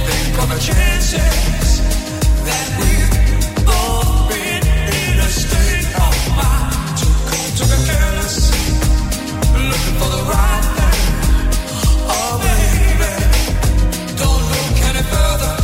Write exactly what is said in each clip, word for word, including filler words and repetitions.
think of the chances that we've both been in a state of mind. Took, took a careless, looking for the right thing. Oh baby, don't look any further.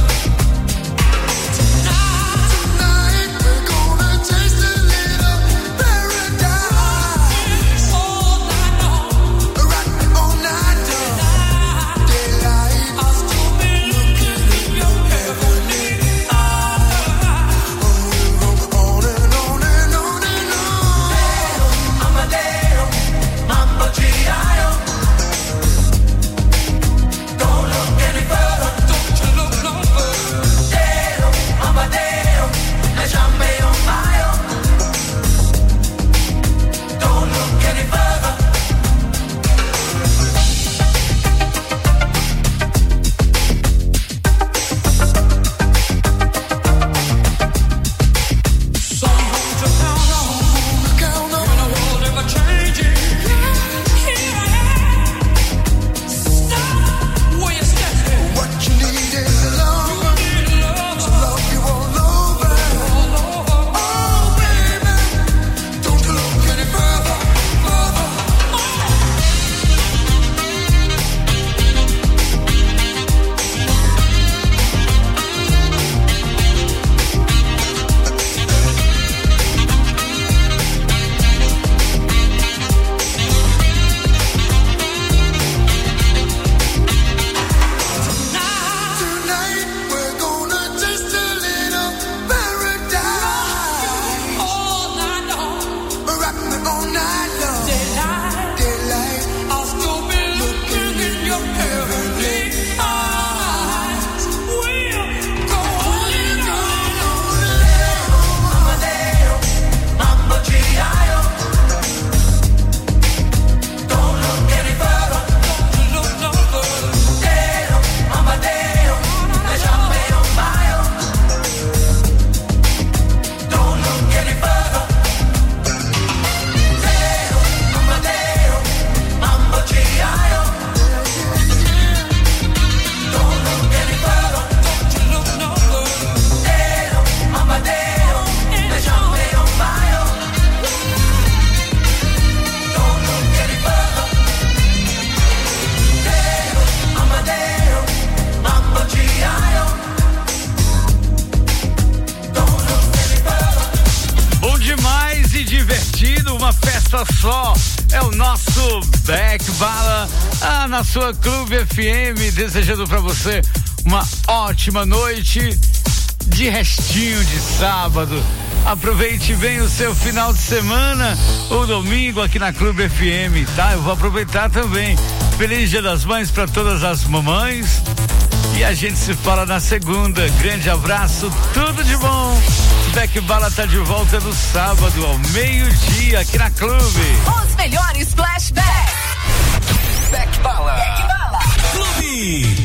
Só é o nosso Back Bala ah, na sua Clube F M, desejando para você uma ótima noite de restinho de sábado. Aproveite bem o seu final de semana, o domingo aqui na Clube F M, tá? Eu vou aproveitar também. Feliz Dia das Mães para todas as mamães. E a gente se fala na segunda. Grande abraço, tudo de bom. Back Bala tá de volta no sábado ao meio-dia aqui na Clube. Os melhores flashbacks. Back Bala. Back Bala. Clube.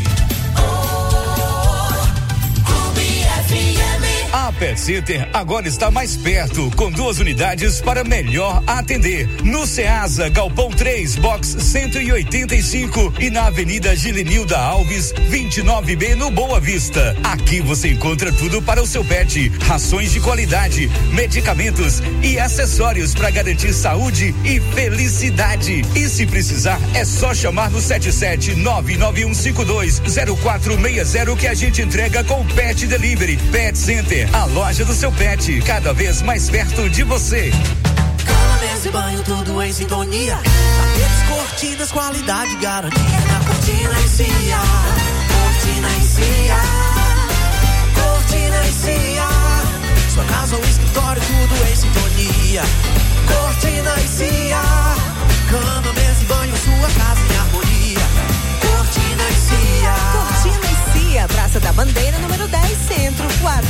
A Pet Center agora está mais perto, com duas unidades para melhor atender. No Ceasa, Galpão três, box cento e oitenta e cinco e na Avenida Gilenilda Alves, vinte e nove B, no Boa Vista. Aqui você encontra tudo para o seu pet: rações de qualidade, medicamentos e acessórios para garantir saúde e felicidade. E se precisar, é só chamar no sete sete nove nove um cinco dois zero quatro seis zero que a gente entrega com Pet Delivery. Pet Center, a loja do seu pet, cada vez mais perto de você. Cama, mesa e banho, tudo em sintonia. Tapetes, cortinas, qualidade, garantia. Na Cortina e Cia, Cortina e Cia, Cortina e Cia. Sua casa ou escritório, tudo em sintonia. Cortina e Cia, cama, mesa e banho, sua casa em harmonia. Cortina e Cia. Cortina e Cia, Praça da Bandeira, número dez, Centro, WhatsApp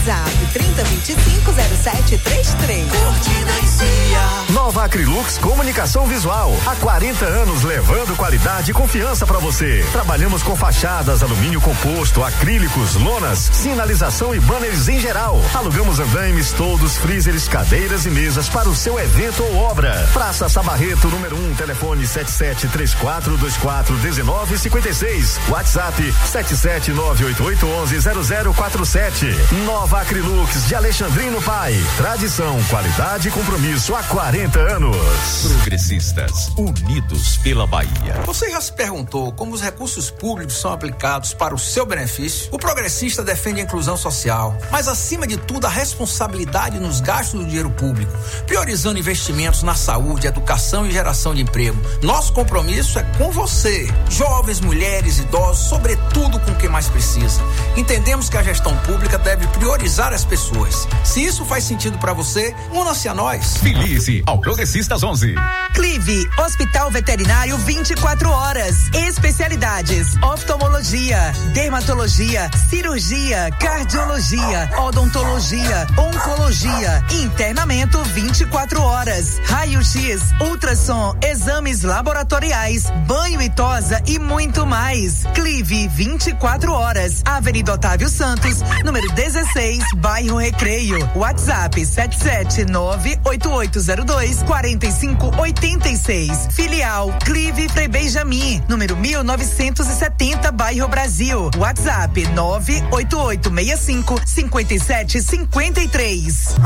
nove trinta, vinte e cinco, zero sete trinta e três. Cortina e Cia. Nova Acrilux Comunicação Visual. Há quarenta anos levando qualidade e confiança para você. Trabalhamos com fachadas, alumínio composto, acrílicos, lonas, sinalização e banners em geral. Alugamos andaimes, toldos, freezers, cadeiras e mesas para o seu evento ou obra. Praça Sabarreto, número um, telefone sete sete três quatro dois quatro um nove cinco seis. WhatsApp sete sete nove oito oito um um zero zero quatro sete. Nova Acrilux de Alexandrino Pai. Tradição, qualidade e compromisso há quarenta anos. Progressistas, unidos pela Bahia. Você já se perguntou como os recursos públicos são aplicados para o seu benefício? O progressista defende a inclusão social, mas acima de tudo a responsabilidade nos gastos do dinheiro público, priorizando investimentos na saúde, educação e geração de emprego. Nosso compromisso é com você, jovens, mulheres, idosos, sobretudo com quem mais precisa. Entendemos que a gestão pública deve priorizar as pessoas. Se isso faz sentido para você, una-se a nós. Filize ao Progressistas onze. Clive, Hospital Veterinário vinte e quatro horas. Especialidades: oftalmologia, dermatologia, cirurgia, cardiologia, odontologia, oncologia, internamento vinte e quatro horas, raio-x, ultrassom, exames laboratoriais, banho e tosa e muito mais. Clive vinte e quatro horas. Avenida Otávio Santos, número dezesseis, bairro Recreio. WhatsApp sete sete nove oito oito zero dois quatro cinco oito seis. Filial Clive Frei Benjamin, número mil novecentos e setenta, bairro Brasil. WhatsApp nove oito oito seis cinco cinco sete cinco três.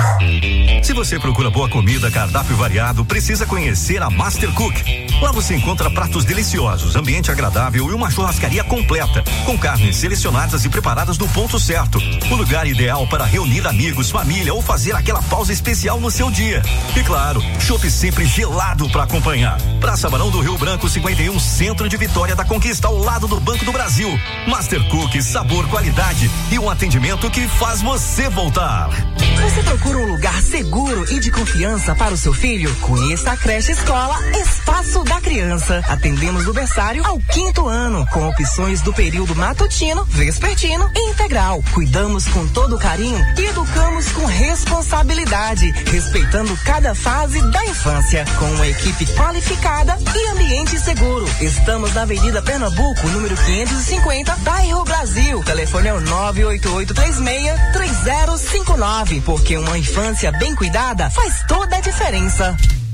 Se você procura boa comida, cardápio variado, precisa conhecer a Master Cook. Lá você encontra pratos deliciosos, ambiente agradável e uma churrascaria completa, com carnes selecionadas e preparadas no ponto certo. O lugar ideal para reunir amigos, família ou fazer aquela pausa especial no seu dia. E claro, chopp sempre gelado para acompanhar. Praça Barão do Rio Branco cinquenta e um, Centro de Vitória da Conquista, ao lado do Banco do Brasil. Master Cook, sabor, qualidade e um atendimento que faz você voltar. Você procura um lugar seguro e de confiança para o seu filho? Conheça a creche escola Espaço da Criança. Atendemos do berçário ao quinto ano, com opções do período matutino, vespertino e integral. Cuidamos com todo carinho e educamos com responsabilidade, respeitando cada fase da infância, com uma equipe qualificada e ambiente seguro. Estamos na Avenida Pernambuco, número quinhentos e cinquenta, bairro Brasil. Telefone é o nove oito oito três seis três zero cinco nove, porque uma infância bem cuidada faz toda a diferença.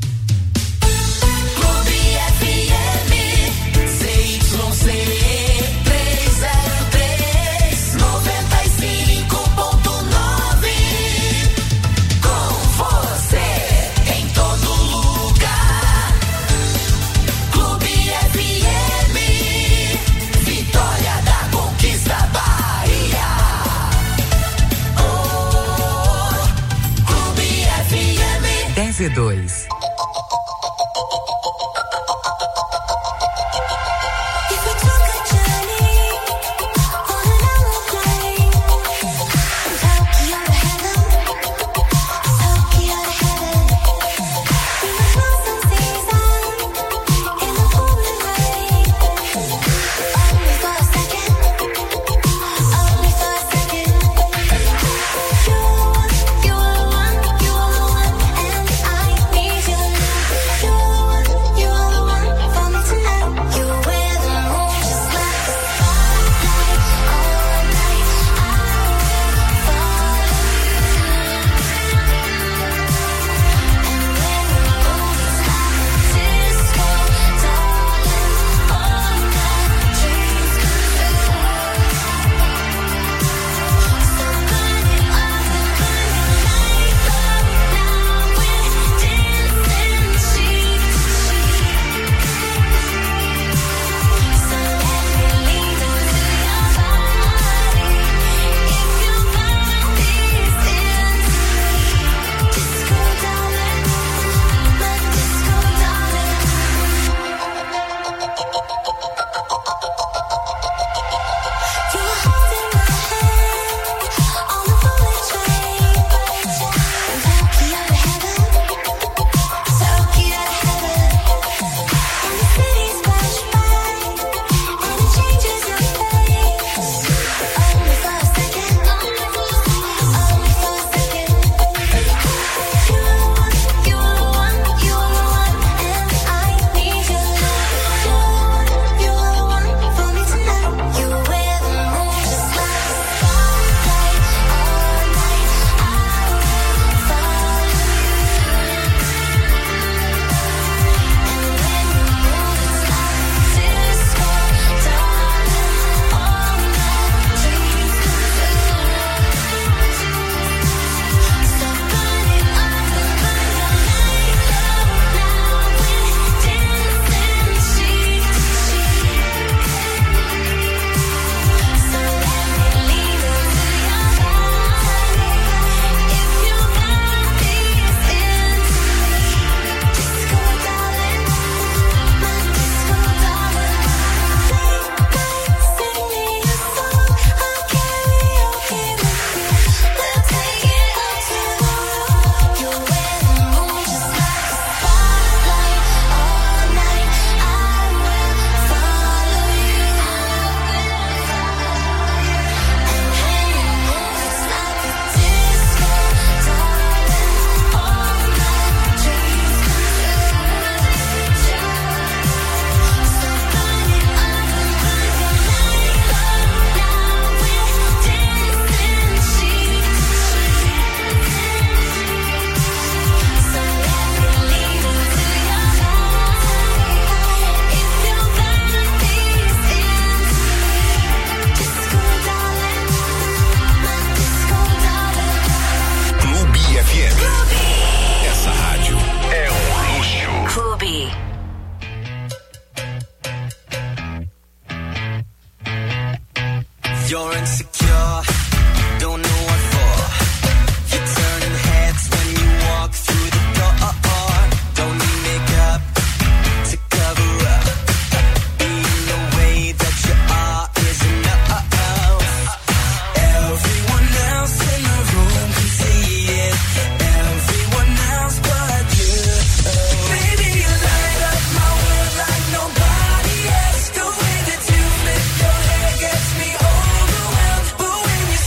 Clube F M, C Y C trezentos e três, noventa e cinco ponto nove. Com você em todo lugar. Clube F M, Vitória da Conquista, Bahia. Oh, Clube F M. dez e dois. You are one, you are one, and I need you. insecure, don't know what for. You're turning heads when you walk through the door. Don't need makeup to cover up. Being the way that you are is enough. Everyone else in the room can see it. Everyone else but you. Baby, you light up my world like nobody else. The way that you flip your hair gets me overwhelmed. But when you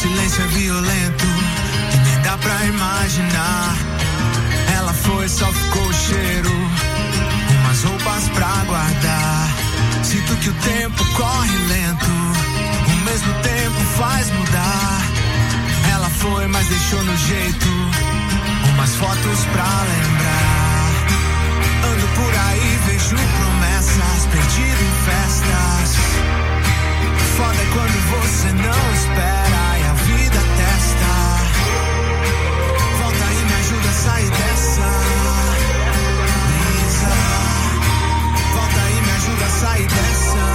silêncio é violento e nem dá pra imaginar. Ela foi, só ficou o cheiro, umas roupas pra guardar. Sinto que o tempo corre lento, o mesmo tempo faz mudar. Ela foi, mas deixou no jeito umas fotos pra lembrar. Ando por aí, vejo promessas, perdido em festas. Foda é quando você não espera e a vida testa. Volta e me ajuda a sair dessa brisa. Volta e me ajuda a sair dessa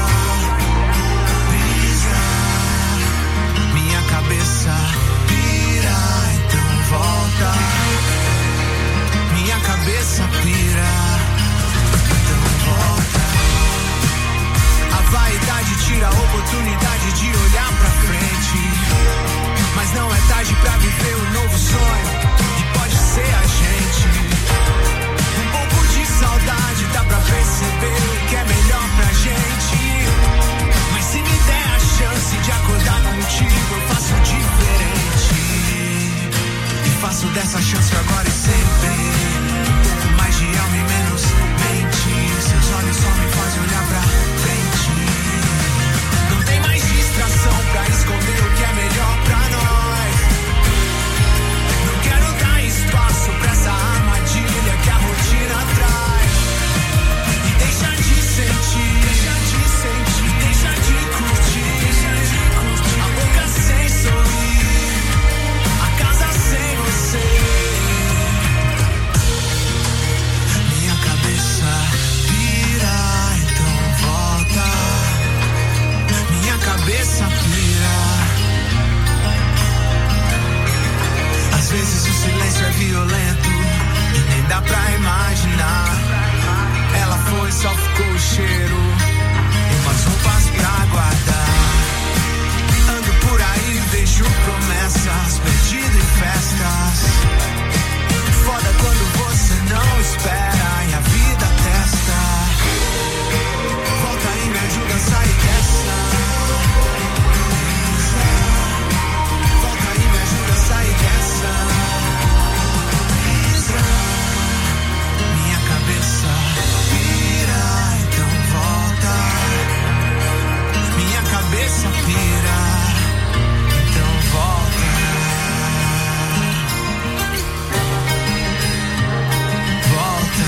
brisa. Minha cabeça pira, então volta. Minha cabeça pira, então volta. A vaidade tira a oportunidade de olhar pra frente. Mas não é tarde pra viver um novo sonho, e pode ser a gente. Um pouco de saudade dá pra perceber que é melhor pra gente. Mas se me der a chance de acordar contigo, eu faço diferente. E faço dessa chance agora e sempre. Um pouco mais de alma e menos mente. Seus olhos só me fazem olhar pra frente. Não tem mais distração pra esconder o que é melhor pra nós. Não quero dar espaço pra essa armadilha que a rotina traz. E deixa de sentir, deixa de sentir, deixa de curtir, deixa de curtir. A boca sem sorrir, a casa sem você. Minha cabeça pira, então volta. Minha cabeça pira. Às vezes o silêncio é violento e nem dá pra imaginar. Ela foi, só ficou o cheiro e umas roupas pra guardar. Ando por aí, vejo promessas, perdido em festas. Foda quando você não espera e a vida testa. Volta e me ajuda a sair dessa brisa. Volta e me ajuda a sair dessa brisa. Minha cabeça pira, então volta. Minha cabeça pira, então volta. Volta.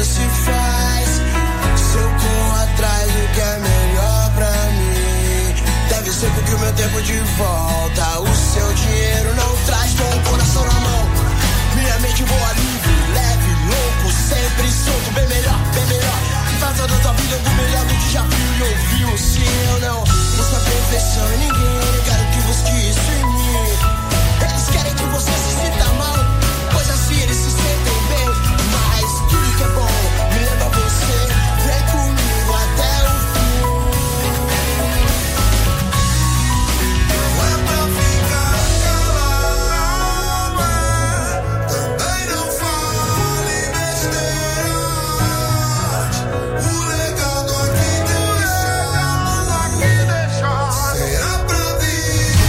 se faz se eu corro atrás do que é melhor pra mim? Deve ser porque o meu tempo de volta, o seu dinheiro não traz. Com o coração na mão, minha mente voa livre, leve, louco, sempre solto, bem melhor, bem melhor. Faça da tua vida algo melhor do que já viu e ouviu. Se eu não busco a perfeição em ninguém, quero que busque isso em mim. Eles querem que você se sinta mal, pois assim eles se sentem bem. Mas tudo que é bom me leva a você, vem comigo até o fim. Não é pra ficar calada, também não fale besteira. O legado aqui deixa, será pra vida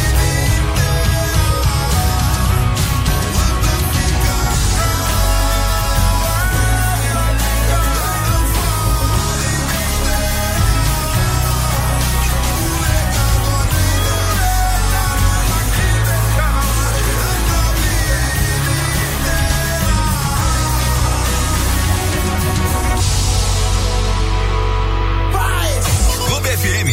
Clube F M.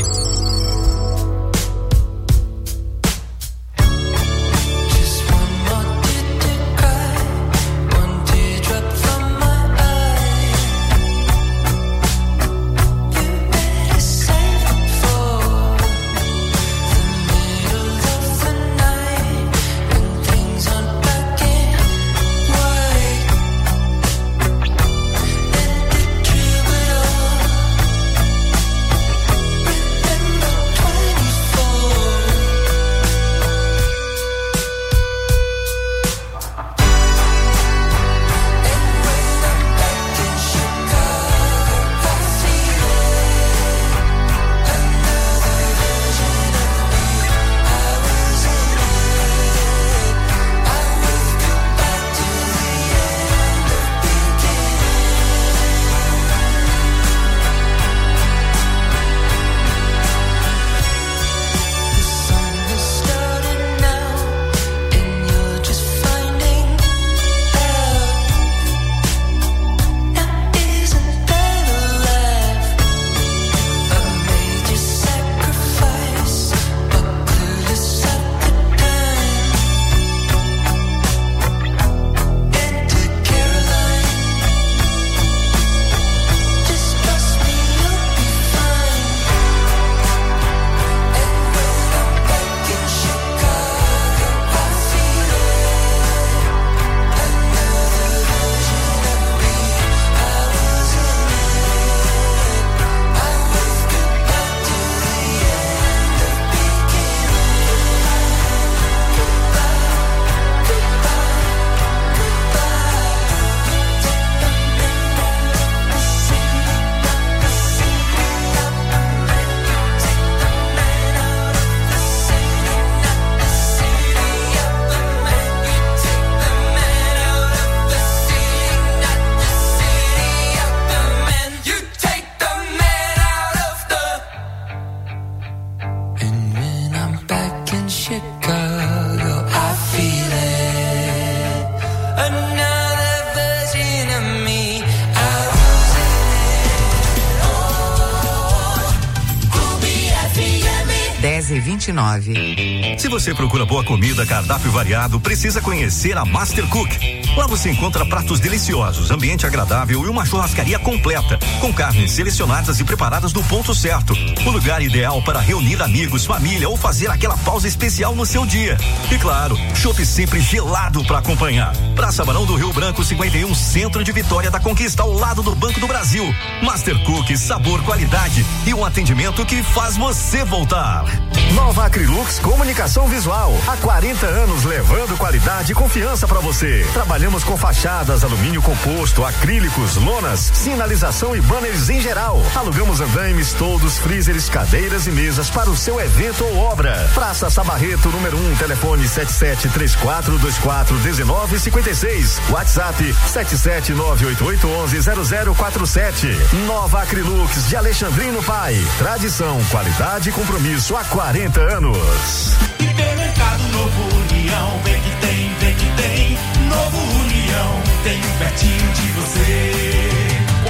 dez e vinte e nove. Se você procura boa comida, cardápio variado, precisa conhecer a Master Cook. Lá você encontra pratos deliciosos, ambiente agradável e uma churrascaria completa, com carnes selecionadas e preparadas no ponto certo. O lugar ideal para reunir amigos, família ou fazer aquela pausa especial no seu dia. E claro, chopp sempre gelado para acompanhar. Praça Barão do Rio Branco cinquenta e um, Centro de Vitória da Conquista, ao lado do Banco do Brasil. Master Cook, sabor, qualidade e um atendimento que faz você voltar. Nova Acrylux Comunicação Visual. Há quarenta anos levando qualidade e confiança para você. Trabalhamos com fachadas, alumínio composto, acrílicos, lonas, sinalização e banners em geral. Alugamos andaimes, toldos, freezers, cadeiras e mesas para o seu evento ou obra. Praça Sabarreto, número um, telefone sete sete três quatro dois quatro um nove cinco seis. WhatsApp sete sete nove oito oito um um zero zero quatro sete. Nova Acrylux de Alexandrino Pai. Tradição, qualidade e compromisso há quarenta anos. Hipermercado Novo União, vem que tem, vem que tem. Novo União, tem pertinho de você.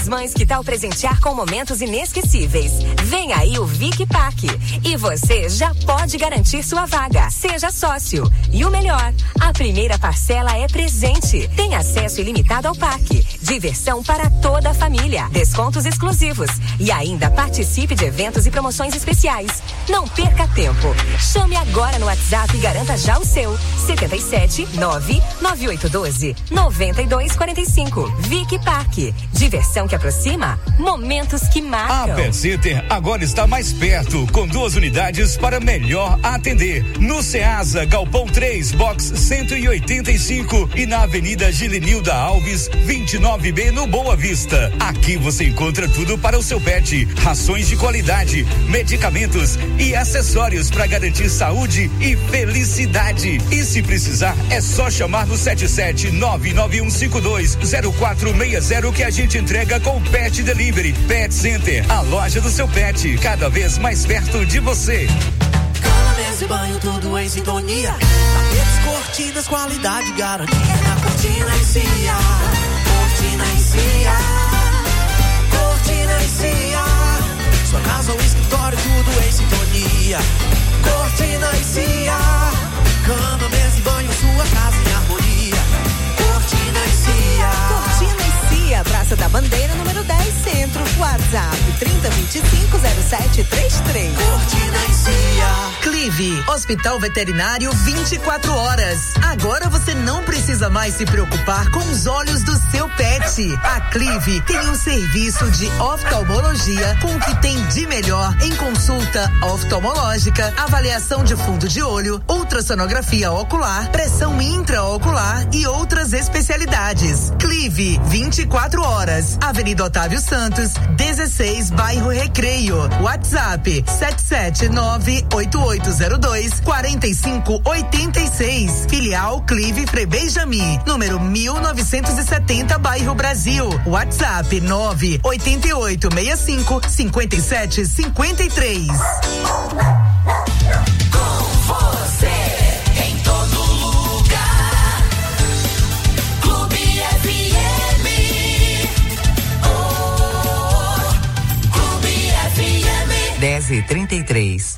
das Mães, que tal presentear com momentos inesquecíveis? Vem aí o Vic Pack e você já pode garantir sua vaga. Seja sócio. E o melhor, a primeira parcela é presente. Tem acesso ilimitado ao pack. Diversão para toda a família. Descontos exclusivos. E ainda participe de eventos e promoções especiais. Não perca tempo. Chame agora no WhatsApp e garanta já o seu. setenta e sete nove nove oito um dois nove dois quatro cinco. Vic Parque. Diversão que aproxima, momentos que marcam. A Pet Center agora está mais perto, com duas unidades para melhor atender. No Ceasa, Galpão três, box cento e oitenta e cinco e na Avenida Gilenilda Alves, vinte e nove B, no Boa Vista. Aqui você encontra tudo para o seu pet: rações de qualidade, medicamentos e acessórios para garantir saúde e felicidade. E se precisar, é só chamar no sete sete nove nove um cinco dois zero quatro seis zero que a gente entrega com Pet Delivery. Pet Center, a loja do seu pet, cada vez mais perto de você. Cama, mesa e banho, tudo em sintonia. Tapetes, cortinas, qualidade, garantia. Na Cortina e Cia, Cortina e Cia, Cortina e Cia. Sua casa ou escritório, tudo em sintonia. Cortina e Cia, cama, mesa e banho, sua casa em harmonia. Cortina e Cia. Cortina e Cia, Praça da Bandeira, número dez, Centro. WhatsApp trinta, vinte e cinco, zero sete três três. Cortina e Cia. Clive, Hospital Veterinário vinte e quatro horas. Agora você não precisa mais se preocupar com os olhos do seu pet. A Clive tem um serviço de oftalmologia com o que tem de melhor em consulta oftalmológica, avaliação de fundo de olho, ultrassonografia ocular, pressão intraocular e outras especialidades. Clive, vinte e quatro horas. Avenida Otávio Santos, dezesseis, bairro Recreio. WhatsApp sete sete nove oito oito zero dois quatro cinco oito seis. Filial Clive Frebeijami, número mil novecentos e setenta, bairro Brasil. WhatsApp nove oito oito seis cinco cinco sete cinco três. Com você em todo lugar. Clube F M. Oh, Clube F M. dez e trinta e três.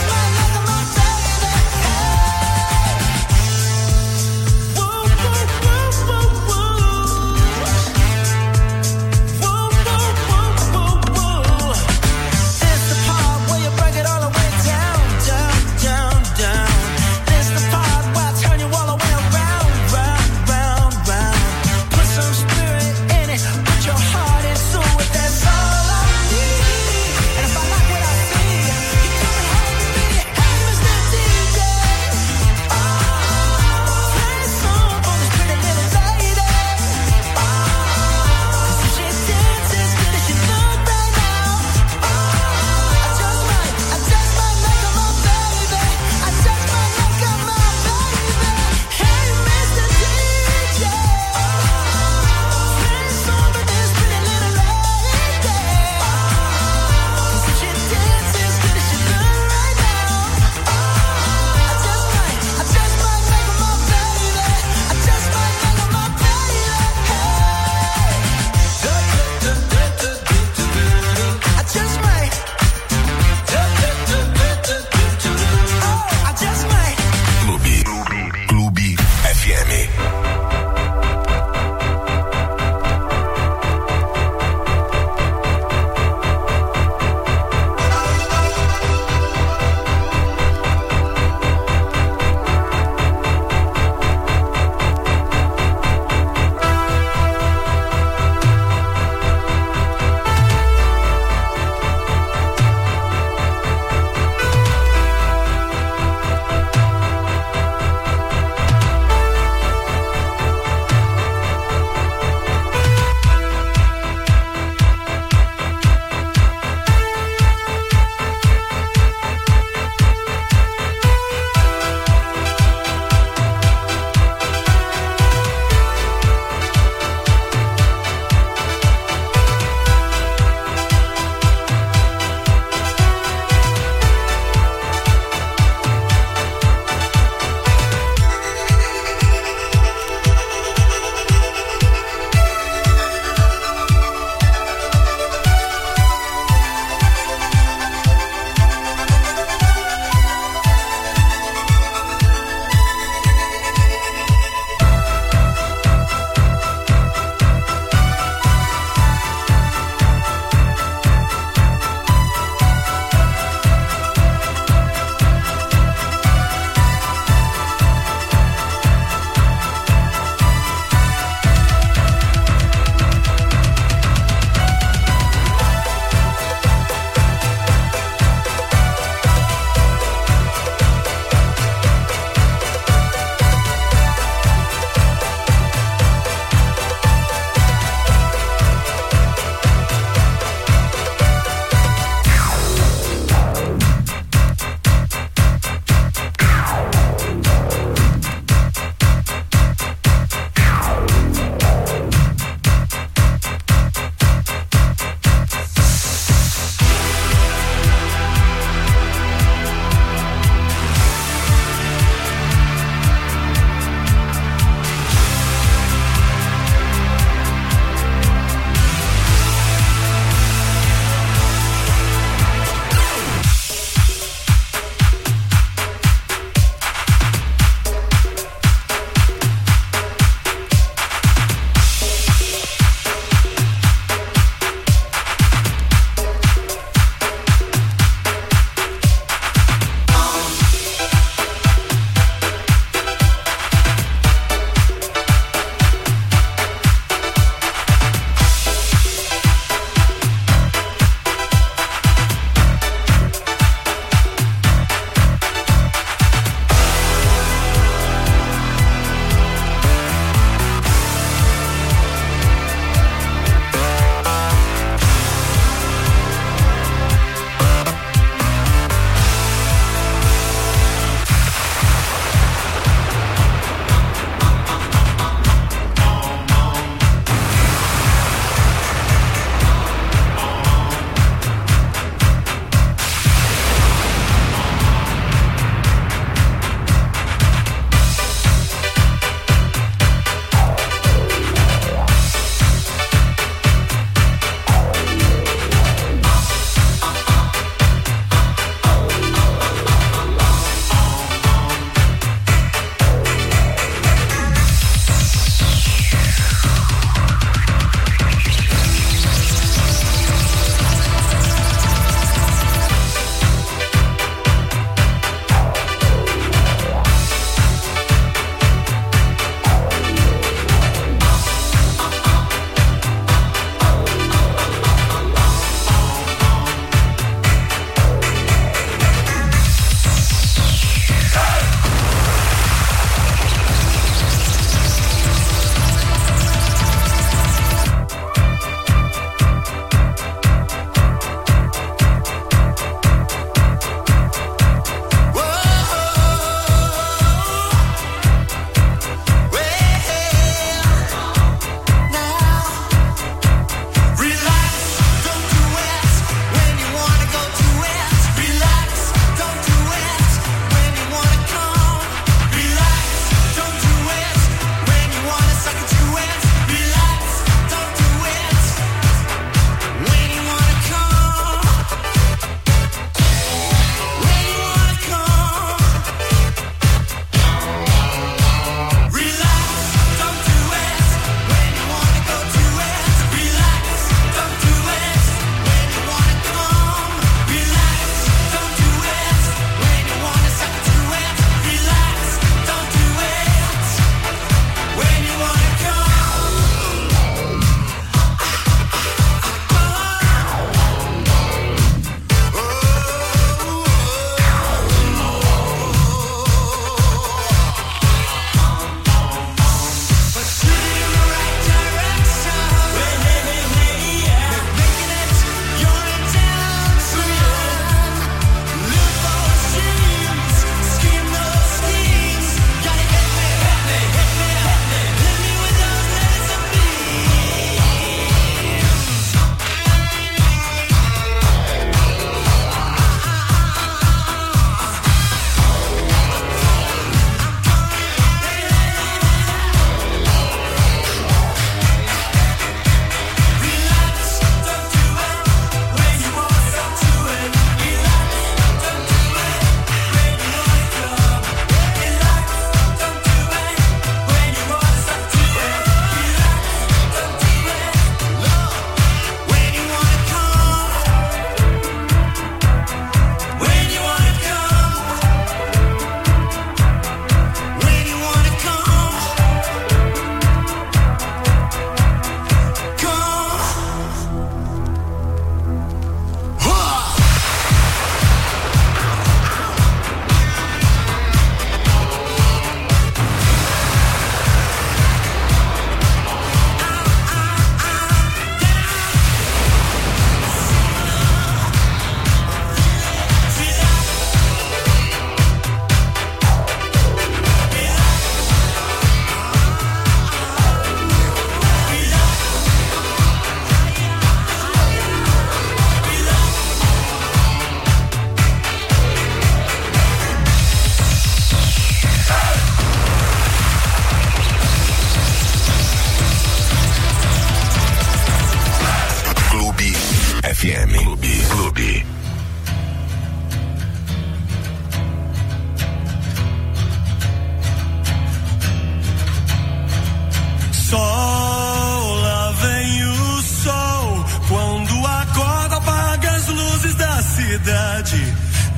Woo, woo, woo. M.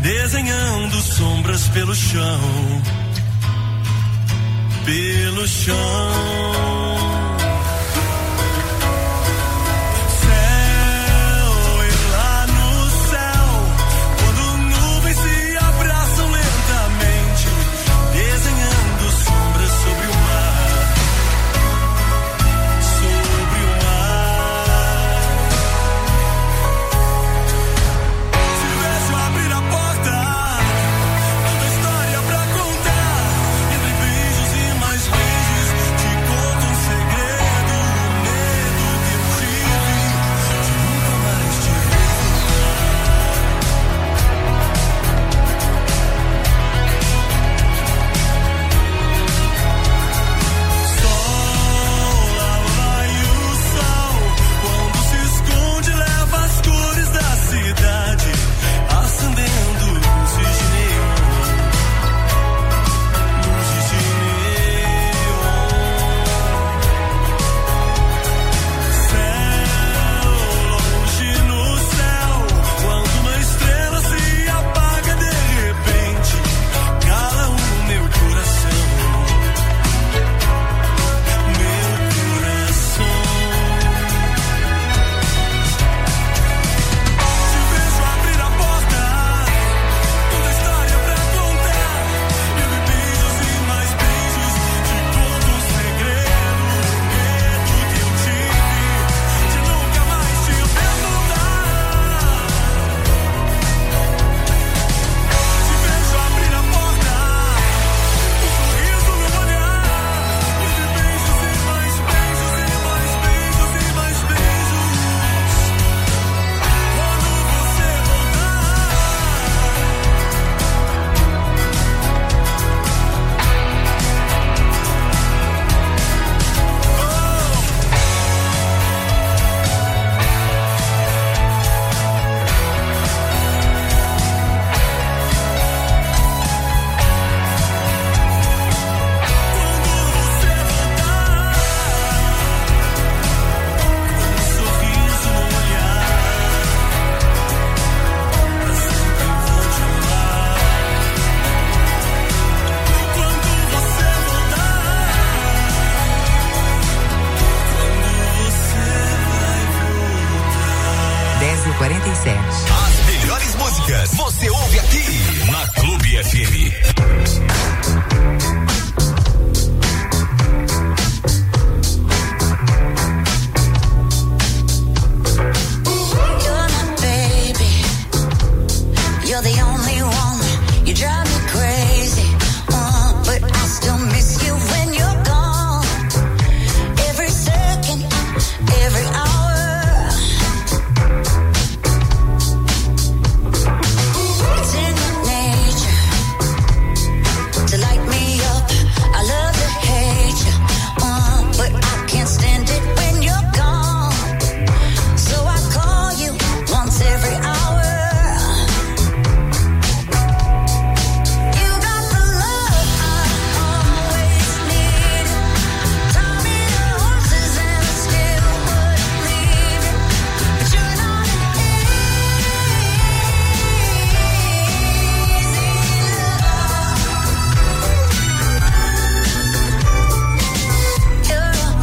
desenhando sombras pelo chão, pelo chão.